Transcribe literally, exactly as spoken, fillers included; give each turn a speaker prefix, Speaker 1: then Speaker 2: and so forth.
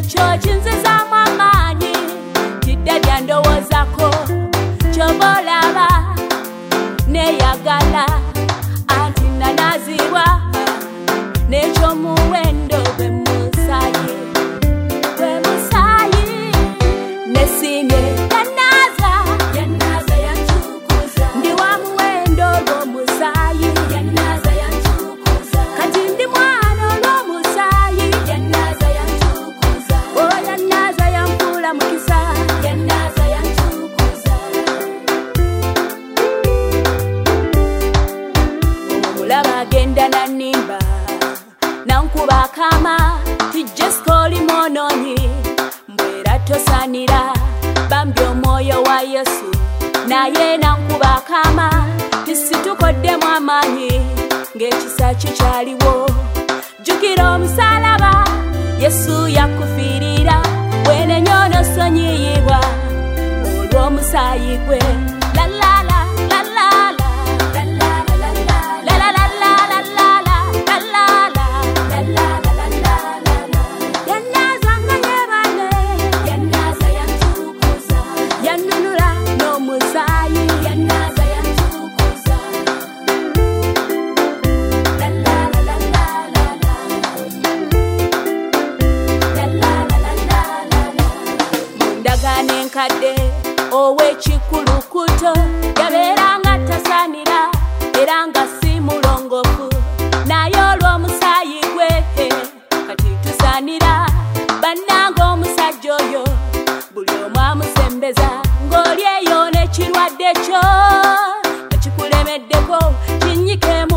Speaker 1: ekyo kinzizaamu amaanyi tidde byandowozako ky'oba olaba neeyagala anti nanazibwa n'ekyomuwendo gwe musaayi gwe musaayi nesimye yanaaza yanaaza yantukuza ndi wa muwendo gw'omusaayi yanaaza yantukuza kati ndi mwana olw'omusaayi yanaaza yantukuza o yanaaza yanfuula mukisa yanaaza yantukuza omulaba agenda nanimba nankuba akama tijjesikoli mwonoonyi mbwera tosaanira bambi omwoyo wa yesu naye nankuba akama tisitukoddemu amaanyi ng'ekisa kikyaliwo jjukira omusalaba yesu yakufiirira bwenenyono sonyiyibwa olw'omusaayi gwe lalala lalala nenkadde ow'ekikulukuto yabeeranga tasaanira era nga si mulongofu naye olw'omusaayi gwe kati tusaanira bannanga omusajja oyo buli omu amusembeza ng'oli eyo n'ekirwadde kyo nga kikulemeddeko kinnyike